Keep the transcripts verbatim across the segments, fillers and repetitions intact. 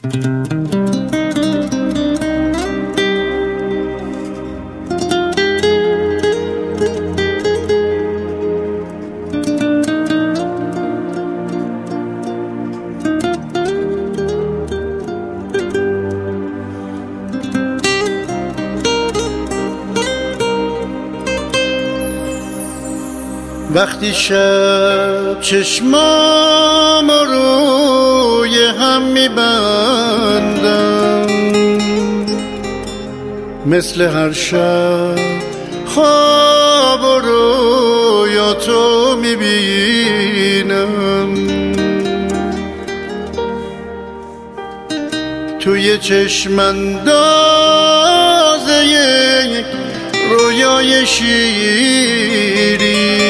وقتی شب چشمام روی هم میبندم، مثل هر شب خواب و رویا تو میبینم. توی چشم اندازه یک رویای شیرین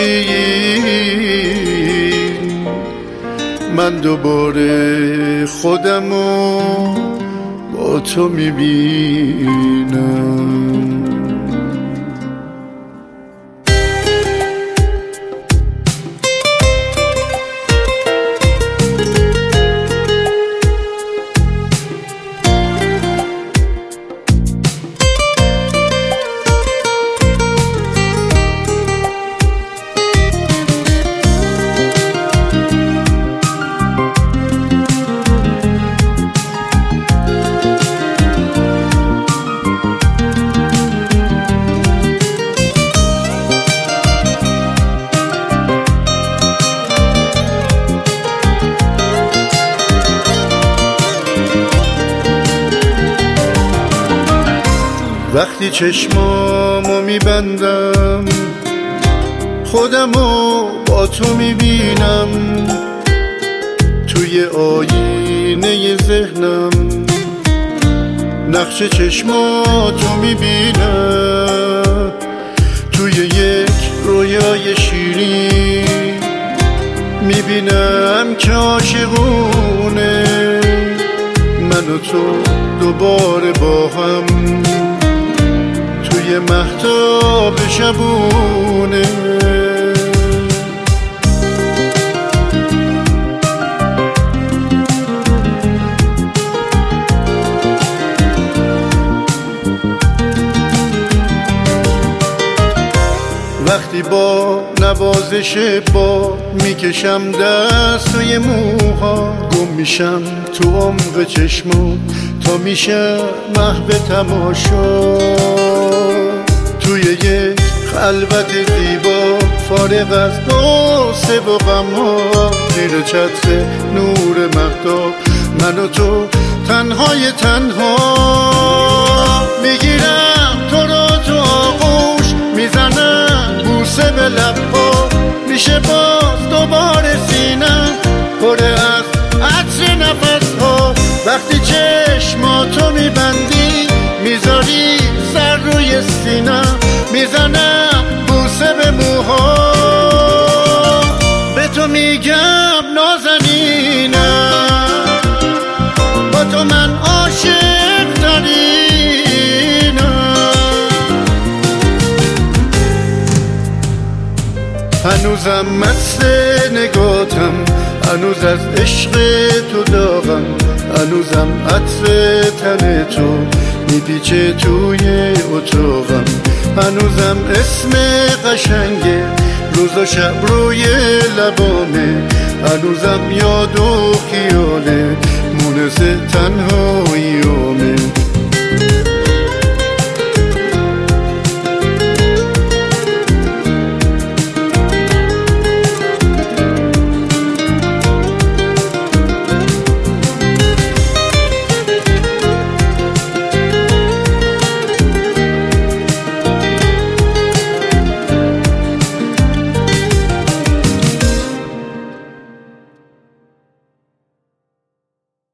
من دوباره خودمو با تو میبینم. وقتی چشمامو میبندم خودمو با تو میبینم، توی آینه ذهنم نقش چشماتو میبینم. توی یک رویای شیرین میبینم که عاشقونه من و تو دوباره با هم توی مهتاب شبونه. وقتی با نوازش با میکشم دست توی موها، گم میشم تو عمق چشمو تا میشه محو تماشا. توی یک خلوت زیبا فارغ از غصه و غم‌ها، زیر چتر نور مهتاب من و تو تنهای تنها. میگیرم تو رو تو آغوش، میزنم بوسه به لب‌ها، میشه باز دوباره سینم پر از عطر نفس‌ها. وقتی چشماتو میبندی میذاری سر روی سینم، میزنم بوسه به موها، به تو میگم نازنینم، با تو من عاشق ترینم. هنوزم مست نگاتم، هنوز از عشق تو داغم، هنوزم عطر تن تو میپیچه توی اتاقم، هنوزم اسم قشنگ روز و شب روی لبامه، هنوزم یاد و خیاله مونس تنها